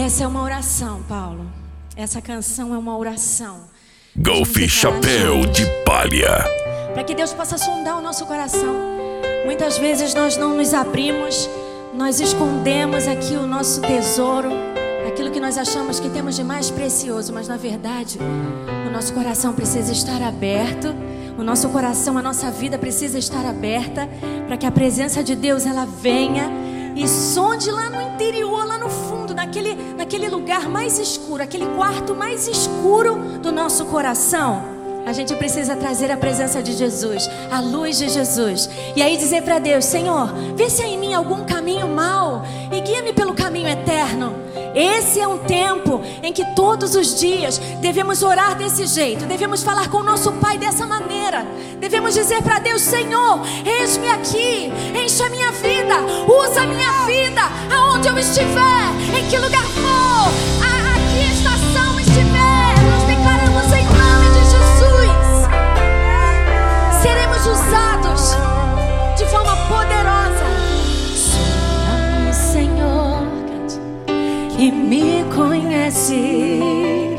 Essa é uma oração, Paulo. Essa canção é uma oração. Golfe Chapéu de Palha. Para que Deus possa sondar o nosso coração. Muitas vezes nós não nos abrimos, nós escondemos aqui o nosso tesouro, aquilo que nós achamos que temos de mais precioso, mas na verdade o nosso coração precisa estar aberto. O nosso coração, a nossa vida precisa estar aberta para que a presença de Deus ela venha e sonde lá no interior, lá no fundo, naquele lugar mais escuro, aquele quarto mais escuro do nosso coração. A gente precisa trazer a presença de Jesus, a luz de Jesus. E aí dizer para Deus: Senhor, vê se há em mim algum caminho mau e guia-me pelo caminho eterno. Esse é um tempo em que todos os dias devemos orar desse jeito. Devemos falar com o nosso Pai dessa maneira. Devemos dizer para Deus: Senhor, eis-me aqui, enche a minha vida, usa a minha vida, aonde eu estiver, em que lugar for, a que estação estiver, nós declaramos em nome de Jesus. Seremos usados de forma poderosa. Sonha-me, Senhor, que me conheces,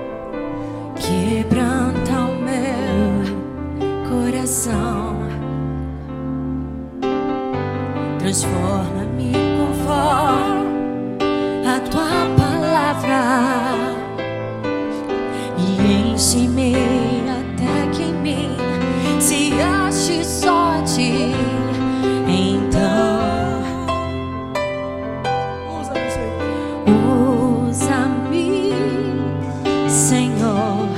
quebranta o meu coração, transforma-me conforme a tua palavra e enche-me até que em mim se ache só ti. Então usa-me, Senhor,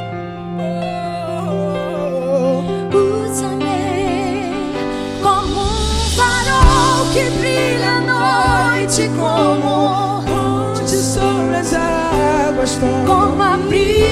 usa-me como um farol que brilha à noite, como onde sobre as águas, como a brisa